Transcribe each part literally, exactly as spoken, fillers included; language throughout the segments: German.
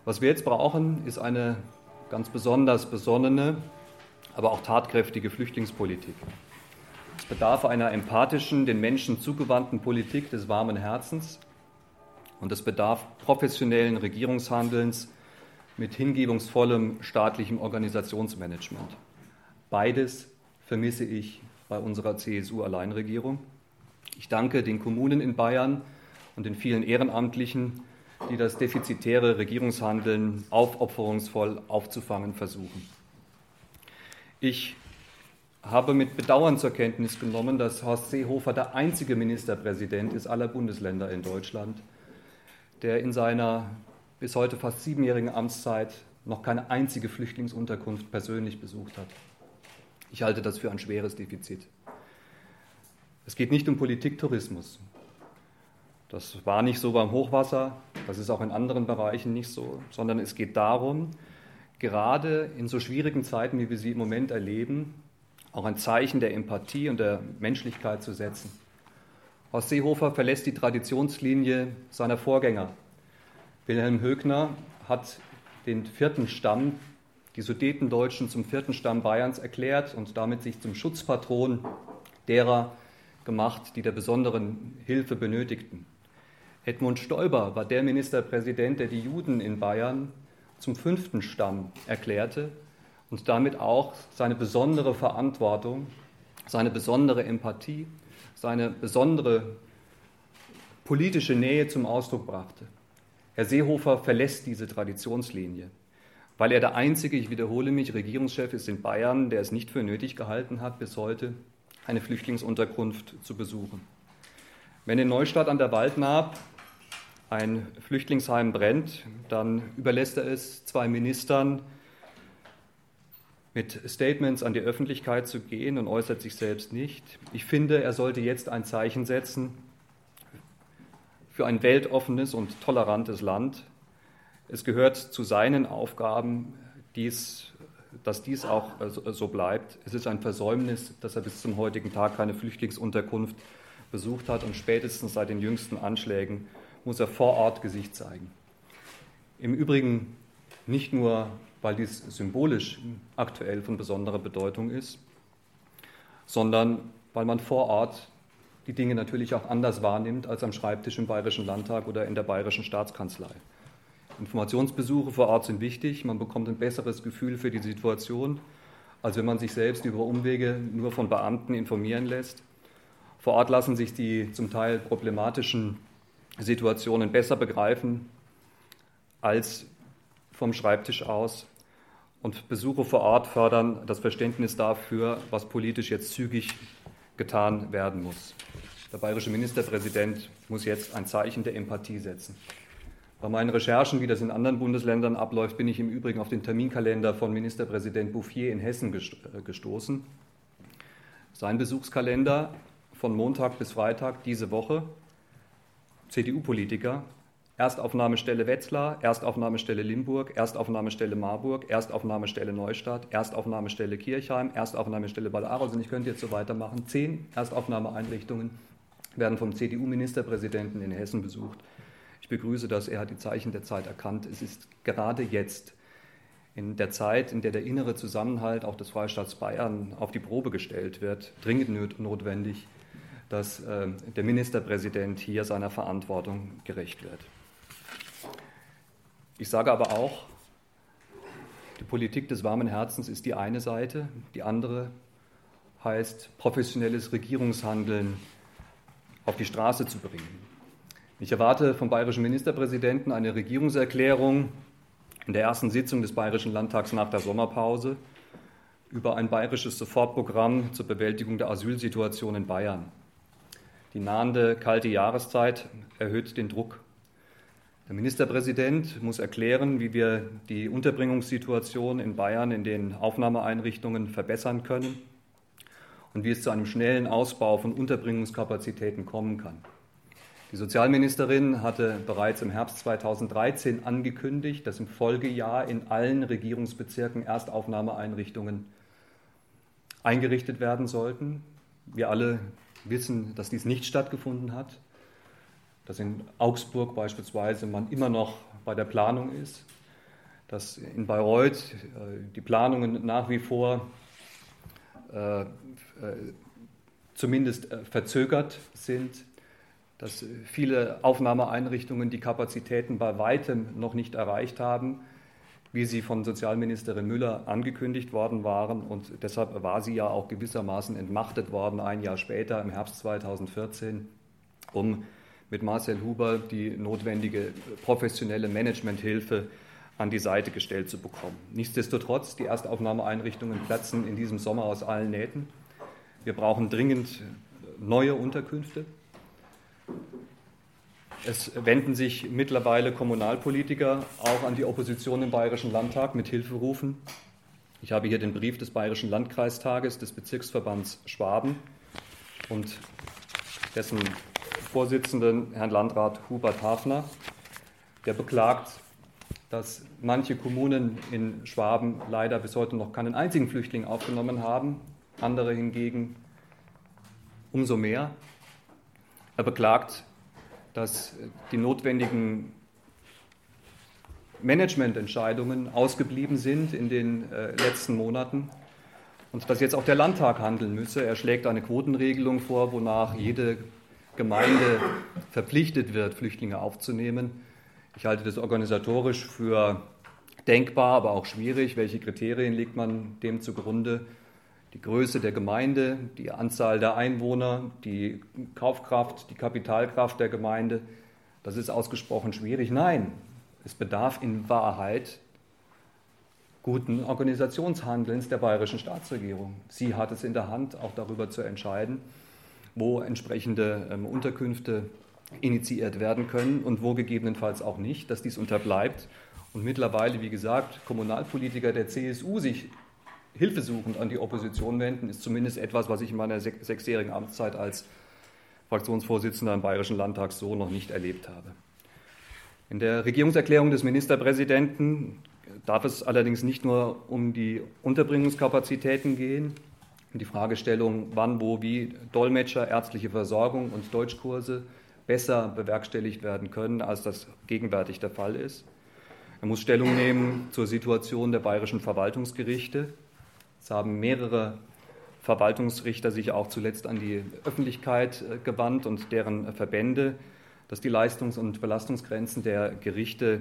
Was wir jetzt brauchen, ist eine ganz besonders besonnene, aber auch tatkräftige Flüchtlingspolitik. Es bedarf einer empathischen, den Menschen zugewandten Politik des warmen Herzens und es bedarf professionellen Regierungshandelns mit hingebungsvollem staatlichem Organisationsmanagement. Beides vermisse ich bei unserer C S U-Alleinregierung. Ich danke den Kommunen in Bayern und den vielen Ehrenamtlichen, die das defizitäre Regierungshandeln aufopferungsvoll aufzufangen versuchen. Ich habe mit Bedauern zur Kenntnis genommen, dass Horst Seehofer der einzige Ministerpräsident ist aller Bundesländer in Deutschland, der in seiner bis heute fast siebenjährigen Amtszeit noch keine einzige Flüchtlingsunterkunft persönlich besucht hat. Ich halte das für ein schweres Defizit. Es geht nicht um Politiktourismus. Das war nicht so beim Hochwasser, das ist auch in anderen Bereichen nicht so, sondern es geht darum, gerade in so schwierigen Zeiten, wie wir sie im Moment erleben, auch ein Zeichen der Empathie und der Menschlichkeit zu setzen. Horst Seehofer verlässt die Traditionslinie seiner Vorgänger. Wilhelm Högner hat den vierten Stamm, die Sudetendeutschen, zum vierten Stamm Bayerns erklärt und damit sich zum Schutzpatron derer gemacht, die der besonderen Hilfe benötigten. Edmund Stoiber war der Ministerpräsident, der die Juden in Bayern zum fünften Stamm erklärte und damit auch seine besondere Verantwortung, seine besondere Empathie, seine besondere politische Nähe zum Ausdruck brachte. Herr Seehofer verlässt diese Traditionslinie, weil er der einzige, ich wiederhole mich, Regierungschef ist in Bayern, der es nicht für nötig gehalten hat, bis heute eine Flüchtlingsunterkunft zu besuchen. Wenn in Neustadt an der Waldnaab ein Flüchtlingsheim brennt, dann überlässt er es zwei Ministern, mit Statements an die Öffentlichkeit zu gehen und äußert sich selbst nicht. Ich finde, er sollte jetzt ein Zeichen setzen für ein weltoffenes und tolerantes Land. Es gehört zu seinen Aufgaben, dies, dass dies auch so bleibt. Es ist ein Versäumnis, dass er bis zum heutigen Tag keine Flüchtlingsunterkunft besucht hat und spätestens seit den jüngsten Anschlägen muss er vor Ort Gesicht zeigen. Im Übrigen nicht nur, weil dies symbolisch aktuell von besonderer Bedeutung ist, sondern weil man vor Ort die Dinge natürlich auch anders wahrnimmt als am Schreibtisch im Bayerischen Landtag oder in der Bayerischen Staatskanzlei. Informationsbesuche vor Ort sind wichtig, man bekommt ein besseres Gefühl für die Situation, als wenn man sich selbst über Umwege nur von Beamten informieren lässt. Vor Ort lassen sich die zum Teil problematischen Situationen besser begreifen als vom Schreibtisch aus. Und Besuche vor Ort fördern das Verständnis dafür, was politisch jetzt zügig getan werden muss. Der bayerische Ministerpräsident muss jetzt ein Zeichen der Empathie setzen. Bei meinen Recherchen, wie das in anderen Bundesländern abläuft, bin ich im Übrigen auf den Terminkalender von Ministerpräsident Bouffier in Hessen gestoßen. Sein Besuchskalender von Montag bis Freitag diese Woche: C D U-Politiker, Erstaufnahmestelle Wetzlar, Erstaufnahmestelle Limburg, Erstaufnahmestelle Marburg, Erstaufnahmestelle Neustadt, Erstaufnahmestelle Kirchheim, Erstaufnahmestelle Bad Arolsen. Ich könnte jetzt so weitermachen. Zehn Erstaufnahmeeinrichtungen werden vom C D U-Ministerpräsidenten in Hessen besucht. Ich begrüße das, er hat die Zeichen der Zeit erkannt. Es ist gerade jetzt, in der Zeit, in der der innere Zusammenhalt auch des Freistaats Bayern auf die Probe gestellt wird, dringend notwendig, dass äh, der Ministerpräsident hier seiner Verantwortung gerecht wird. Ich sage aber auch, die Politik des warmen Herzens ist die eine Seite, die andere heißt, professionelles Regierungshandeln auf die Straße zu bringen. Ich erwarte vom bayerischen Ministerpräsidenten eine Regierungserklärung in der ersten Sitzung des Bayerischen Landtags nach der Sommerpause über ein bayerisches Sofortprogramm zur Bewältigung der Asylsituation in Bayern. Die nahende kalte Jahreszeit erhöht den Druck. Der Ministerpräsident muss erklären, wie wir die Unterbringungssituation in Bayern in den Aufnahmeeinrichtungen verbessern können und wie es zu einem schnellen Ausbau von Unterbringungskapazitäten kommen kann. Die Sozialministerin hatte bereits im Herbst zweitausenddreizehn angekündigt, dass im Folgejahr in allen Regierungsbezirken Erstaufnahmeeinrichtungen eingerichtet werden sollten. Wir alle wissen, dass dies nicht stattgefunden hat, dass in Augsburg beispielsweise man immer noch bei der Planung ist. dass in Bayreuth die Planungen nach wie vor äh, äh, zumindest verzögert sind, dass viele Aufnahmeeinrichtungen die Kapazitäten bei weitem noch nicht erreicht haben, wie sie von Sozialministerin Müller angekündigt worden waren. Und deshalb war sie ja auch gewissermaßen entmachtet worden, ein Jahr später, im Herbst zweitausendvierzehn, um mit Marcel Huber die notwendige professionelle Managementhilfe an die Seite gestellt zu bekommen. Nichtsdestotrotz, die Erstaufnahmeeinrichtungen platzen in diesem Sommer aus allen Nähten. Wir brauchen dringend neue Unterkünfte. Es wenden sich mittlerweile Kommunalpolitiker auch an die Opposition im Bayerischen Landtag mit Hilferufen. Ich habe hier den Brief des Bayerischen Landkreistages des Bezirksverbands Schwaben und dessen Vorsitzenden, Herrn Landrat Hubert Hafner, der beklagt, dass manche Kommunen in Schwaben leider bis heute noch keinen einzigen Flüchtling aufgenommen haben, andere hingegen umso mehr. Er beklagt, dass die notwendigen Managemententscheidungen ausgeblieben sind in den äh, letzten Monaten und dass jetzt auch der Landtag handeln müsse. Er schlägt eine Quotenregelung vor, wonach jede Gemeinde verpflichtet wird, Flüchtlinge aufzunehmen. Ich halte das organisatorisch für denkbar, aber auch schwierig. Welche Kriterien legt man dem zugrunde? Die Größe der Gemeinde, die Anzahl der Einwohner, die Kaufkraft, die Kapitalkraft der Gemeinde. Das ist ausgesprochen schwierig. Nein, es bedarf in Wahrheit guten Organisationshandelns der bayerischen Staatsregierung. Sie hat es in der Hand, auch darüber zu entscheiden, wo entsprechende ähm, Unterkünfte initiiert werden können und wo gegebenenfalls auch nicht, dass dies unterbleibt. Und mittlerweile, wie gesagt, Kommunalpolitiker der C S U sich hilfesuchend an die Opposition wenden, ist zumindest etwas, was ich in meiner sech- sechsjährigen Amtszeit als Fraktionsvorsitzender im Bayerischen Landtag so noch nicht erlebt habe. In der Regierungserklärung des Ministerpräsidenten darf es allerdings nicht nur um die Unterbringungskapazitäten gehen, um die Fragestellung, wann, wo, wie Dolmetscher, ärztliche Versorgung und Deutschkurse besser bewerkstelligt werden können, als das gegenwärtig der Fall ist. Er muss Stellung nehmen zur Situation der bayerischen Verwaltungsgerichte. Es haben mehrere Verwaltungsrichter sich auch zuletzt an die Öffentlichkeit gewandt und deren Verbände, dass die Leistungs- und Belastungsgrenzen der Gerichte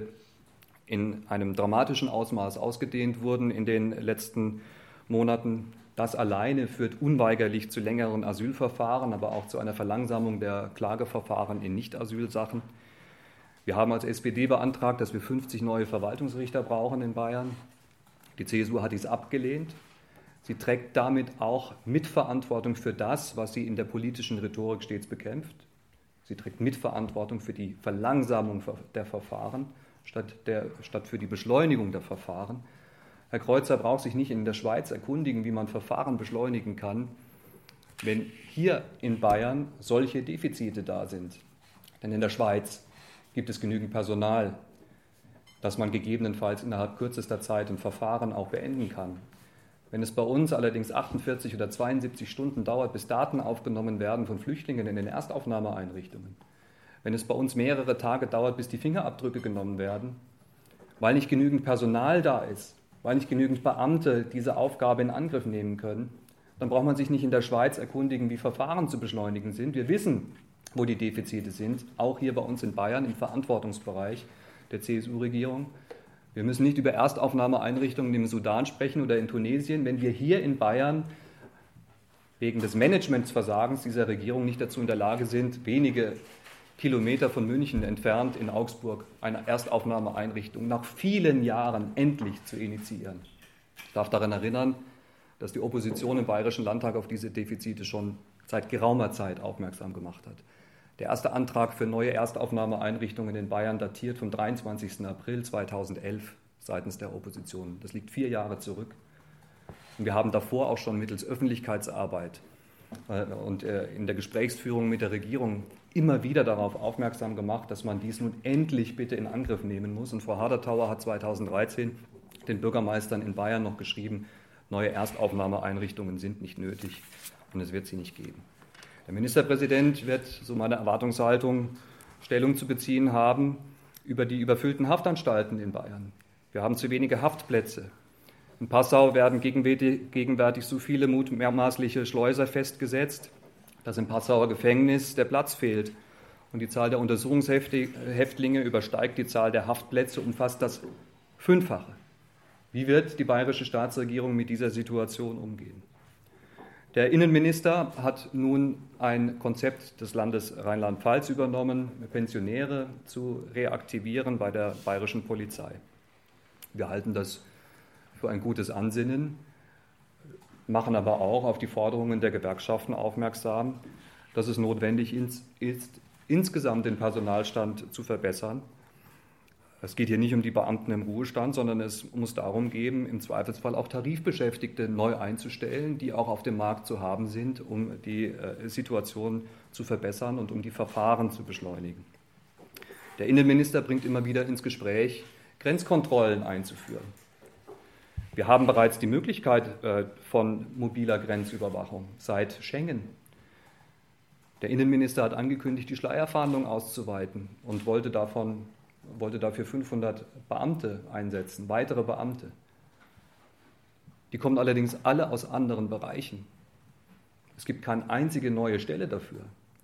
in einem dramatischen Ausmaß ausgedehnt wurden in den letzten Monaten. Das alleine führt unweigerlich zu längeren Asylverfahren, aber auch zu einer Verlangsamung der Klageverfahren in Nicht-Asylsachen. Wir haben als S P D beantragt, dass wir fünfzig neue Verwaltungsrichter brauchen in Bayern. Die C S U hat dies abgelehnt. Sie trägt damit auch Mitverantwortung für das, was sie in der politischen Rhetorik stets bekämpft. Sie trägt Mitverantwortung für die Verlangsamung der Verfahren statt, der, statt für die Beschleunigung der Verfahren. Herr Kreuzer braucht sich nicht in der Schweiz erkundigen, wie man Verfahren beschleunigen kann, wenn hier in Bayern solche Defizite da sind. Denn in der Schweiz gibt es genügend Personal, dass man gegebenenfalls innerhalb kürzester Zeit ein Verfahren auch beenden kann. Wenn es bei uns allerdings achtundvierzig oder zweiundsiebzig Stunden dauert, bis Daten aufgenommen werden von Flüchtlingen in den Erstaufnahmeeinrichtungen, wenn es bei uns mehrere Tage dauert, bis die Fingerabdrücke genommen werden, weil nicht genügend Personal da ist, weil nicht genügend Beamte diese Aufgabe in Angriff nehmen können, dann braucht man sich nicht in der Schweiz erkundigen, wie Verfahren zu beschleunigen sind. Wir wissen, wo die Defizite sind, auch hier bei uns in Bayern im Verantwortungsbereich der C S U-Regierung. Wir müssen nicht über Erstaufnahmeeinrichtungen im Sudan sprechen oder in Tunesien, wenn wir hier in Bayern wegen des Managementsversagens dieser Regierung nicht dazu in der Lage sind, wenige Kilometer von München entfernt in Augsburg eine Erstaufnahmeeinrichtung nach vielen Jahren endlich zu initiieren. Ich darf daran erinnern, dass die Opposition im Bayerischen Landtag auf diese Defizite schon seit geraumer Zeit aufmerksam gemacht hat. Der erste Antrag für neue Erstaufnahmeeinrichtungen in Bayern datiert vom dreiundzwanzigsten April zweitausendelf seitens der Opposition. Das liegt vier Jahre zurück. Und wir haben davor auch schon mittels Öffentlichkeitsarbeit und in der Gesprächsführung mit der Regierung immer wieder darauf aufmerksam gemacht, dass man dies nun endlich bitte in Angriff nehmen muss. Und Frau Haderthauer hat zweitausenddreizehn den Bürgermeistern in Bayern noch geschrieben, neue Erstaufnahmeeinrichtungen sind nicht nötig und es wird sie nicht geben. Der Ministerpräsident wird, so meine Erwartungshaltung, Stellung zu beziehen haben über die überfüllten Haftanstalten in Bayern. Wir haben zu wenige Haftplätze. In Passau werden gegenwärtig so viele mutmaßliche Schleuser festgesetzt, dass im Passauer Gefängnis der Platz fehlt. Und die Zahl der Untersuchungshäftlinge übersteigt die Zahl der Haftplätze um fast das Fünffache. Wie wird die bayerische Staatsregierung mit dieser Situation umgehen? Der Innenminister hat nun ein Konzept des Landes Rheinland-Pfalz übernommen, Pensionäre zu reaktivieren bei der bayerischen Polizei. Wir halten das für ein gutes Ansinnen, machen aber auch auf die Forderungen der Gewerkschaften aufmerksam, dass es notwendig ist, insgesamt den Personalstand zu verbessern. Es geht hier nicht um die Beamten im Ruhestand, sondern es muss darum gehen, im Zweifelsfall auch Tarifbeschäftigte neu einzustellen, die auch auf dem Markt zu haben sind, um die Situation zu verbessern und um die Verfahren zu beschleunigen. Der Innenminister bringt immer wieder ins Gespräch, Grenzkontrollen einzuführen. Wir haben bereits die Möglichkeit von mobiler Grenzüberwachung seit Schengen. Der Innenminister hat angekündigt, die Schleierfahndung auszuweiten und wollte, davon, wollte dafür fünfhundert Beamte einsetzen, weitere Beamte. Die kommen allerdings alle aus anderen Bereichen. Es gibt keine einzige neue Stelle dafür.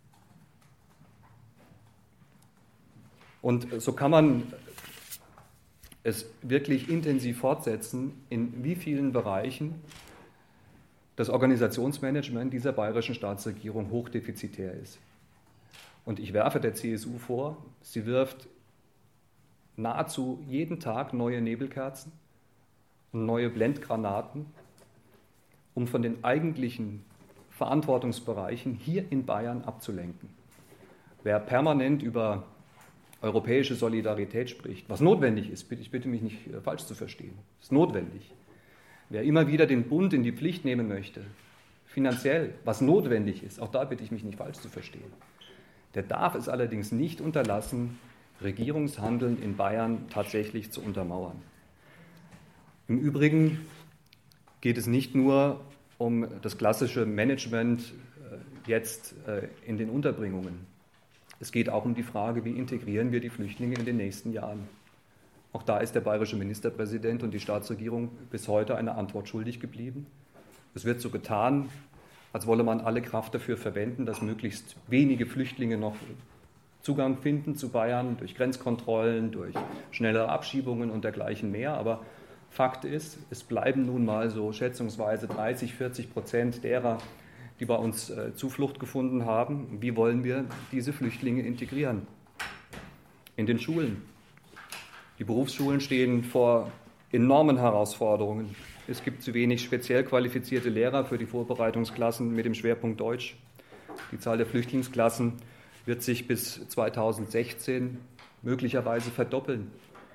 Und so kann man es wirklich intensiv fortsetzen, in wie vielen Bereichen das Organisationsmanagement dieser bayerischen Staatsregierung hochdefizitär ist. Und ich werfe der C S U vor, sie wirft nahezu jeden Tag neue Nebelkerzen und neue Blendgranaten, um von den eigentlichen Verantwortungsbereichen hier in Bayern abzulenken. Wer permanent über europäische Solidarität spricht, was notwendig ist, ich bitte mich nicht falsch zu verstehen, ist notwendig. Wer immer wieder den Bund in die Pflicht nehmen möchte, finanziell, was notwendig ist, auch da bitte ich mich nicht falsch zu verstehen, der darf es allerdings nicht unterlassen, Regierungshandeln in Bayern tatsächlich zu untermauern. Im Übrigen geht es nicht nur um das klassische Management jetzt in den Unterbringungen. Es geht auch um die Frage, wie integrieren wir die Flüchtlinge in den nächsten Jahren. Auch da ist der bayerische Ministerpräsident und die Staatsregierung bis heute eine Antwort schuldig geblieben. Es wird so getan, als wolle man alle Kraft dafür verwenden, dass möglichst wenige Flüchtlinge noch Zugang finden zu Bayern durch Grenzkontrollen, durch schnellere Abschiebungen und dergleichen mehr. Aber Fakt ist, es bleiben nun mal so schätzungsweise dreißig, vierzig Prozent derer, die bei uns äh, Zuflucht gefunden haben. Wie wollen wir diese Flüchtlinge integrieren? In den Schulen. Die Berufsschulen stehen vor enormen Herausforderungen. Es gibt zu wenig speziell qualifizierte Lehrer für die Vorbereitungsklassen mit dem Schwerpunkt Deutsch. Die Zahl der Flüchtlingsklassen wird sich bis zweitausendsechzehn möglicherweise verdoppeln.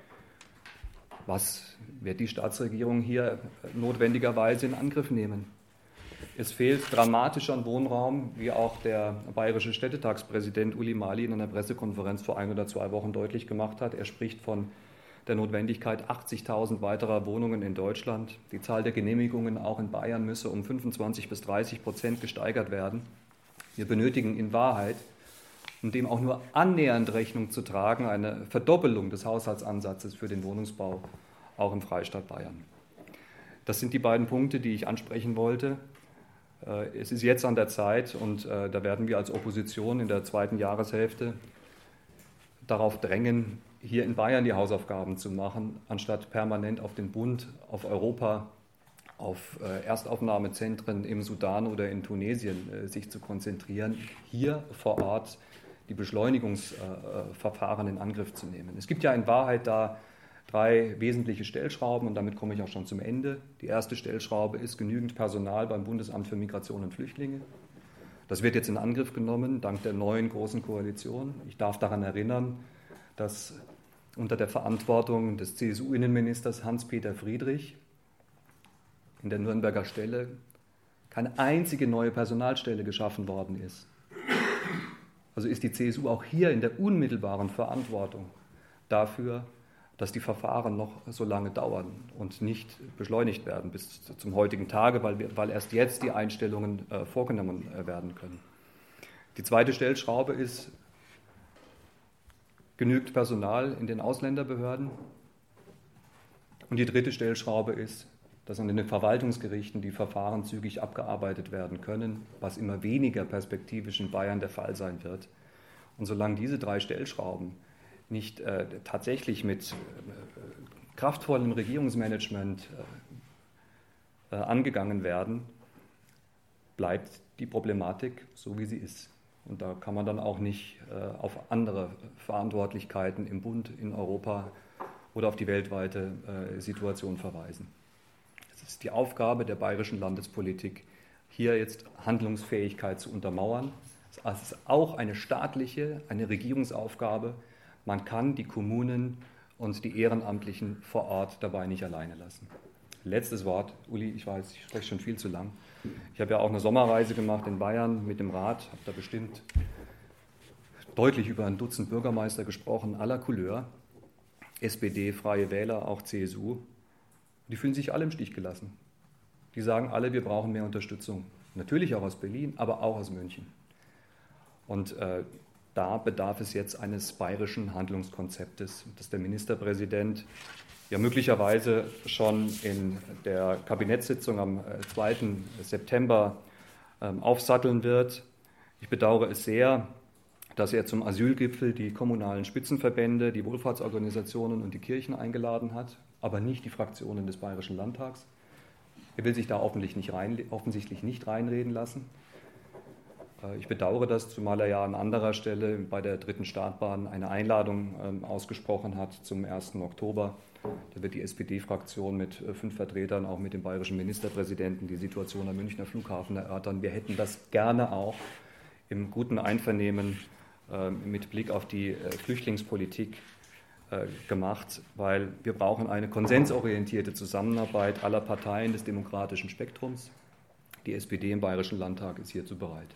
Was wird die Staatsregierung hier notwendigerweise in Angriff nehmen? Es fehlt dramatisch an Wohnraum, wie auch der bayerische Städtetagspräsident Uli Mali in einer Pressekonferenz vor ein oder zwei Wochen deutlich gemacht hat. Er spricht von der Notwendigkeit achtzigtausend weiterer Wohnungen in Deutschland. Die Zahl der Genehmigungen auch in Bayern müsse um fünfundzwanzig bis dreißig Prozent gesteigert werden. Wir benötigen in Wahrheit, um dem auch nur annähernd Rechnung zu tragen, eine Verdoppelung des Haushaltsansatzes für den Wohnungsbau, auch im Freistaat Bayern. Das sind die beiden Punkte, die ich ansprechen wollte. Es ist jetzt an der Zeit, und da werden wir als Opposition in der zweiten Jahreshälfte darauf drängen, hier in Bayern die Hausaufgaben zu machen, anstatt permanent auf den Bund, auf Europa, auf Erstaufnahmezentren im Sudan oder in Tunesien sich zu konzentrieren, hier vor Ort die Beschleunigungsverfahren in Angriff zu nehmen. Es gibt ja in Wahrheit da drei wesentliche Stellschrauben, und damit komme ich auch schon zum Ende. Die erste Stellschraube ist genügend Personal beim Bundesamt für Migration und Flüchtlinge. Das wird jetzt in Angriff genommen, dank der neuen Großen Koalition. Ich darf daran erinnern, dass unter der Verantwortung des C S U-Innenministers Hans-Peter Friedrich in der Nürnberger Stelle keine einzige neue Personalstelle geschaffen worden ist. Also ist die C S U auch hier in der unmittelbaren Verantwortung dafür, dass die Verfahren noch so lange dauern und nicht beschleunigt werden bis zum heutigen Tage, weil, wir, weil erst jetzt die Einstellungen äh, vorgenommen äh, werden können. Die zweite Stellschraube ist, genügt Personal in den Ausländerbehörden. Und die dritte Stellschraube ist, dass an den Verwaltungsgerichten die Verfahren zügig abgearbeitet werden können, was immer weniger perspektivisch in Bayern der Fall sein wird. Und solange diese drei Stellschrauben nicht äh, tatsächlich mit äh, kraftvollem Regierungsmanagement äh, äh, angegangen werden, bleibt die Problematik so, wie sie ist. Und da kann man dann auch nicht äh, auf andere Verantwortlichkeiten im Bund, in Europa oder auf die weltweite äh, Situation verweisen. Es ist die Aufgabe der bayerischen Landespolitik, hier jetzt Handlungsfähigkeit zu untermauern. Es ist auch eine staatliche, eine Regierungsaufgabe. Man kann die Kommunen und die Ehrenamtlichen vor Ort dabei nicht alleine lassen. Letztes Wort, Uli, ich weiß, ich spreche schon viel zu lang. Ich habe ja auch eine Sommerreise gemacht in Bayern mit dem Rat, habe da bestimmt deutlich über ein Dutzend Bürgermeister gesprochen, aller Couleur, S P D, Freie Wähler, auch C S U. Die fühlen sich alle im Stich gelassen. Die sagen alle, wir brauchen mehr Unterstützung. Natürlich auch aus Berlin, aber auch aus München. Und äh, da bedarf es jetzt eines bayerischen Handlungskonzeptes, das der Ministerpräsident ja möglicherweise schon in der Kabinettssitzung am zweiten September ähm, aufsatteln wird. Ich bedauere es sehr, dass er zum Asylgipfel die kommunalen Spitzenverbände, die Wohlfahrtsorganisationen und die Kirchen eingeladen hat, aber nicht die Fraktionen des Bayerischen Landtags. Er will sich da offensichtlich nicht, rein, offensichtlich nicht reinreden lassen. Ich bedauere das, zumal er ja an anderer Stelle bei der dritten Startbahn eine Einladung ähm, ausgesprochen hat zum ersten Oktober. Da wird die S P D-Fraktion mit äh, fünf Vertretern, auch mit dem bayerischen Ministerpräsidenten, die Situation am Münchner Flughafen erörtern. Wir hätten das gerne auch im guten Einvernehmen äh, mit Blick auf die äh, Flüchtlingspolitik äh, gemacht, weil wir brauchen eine konsensorientierte Zusammenarbeit aller Parteien des demokratischen Spektrums. Die S P D im Bayerischen Landtag ist hierzu bereit.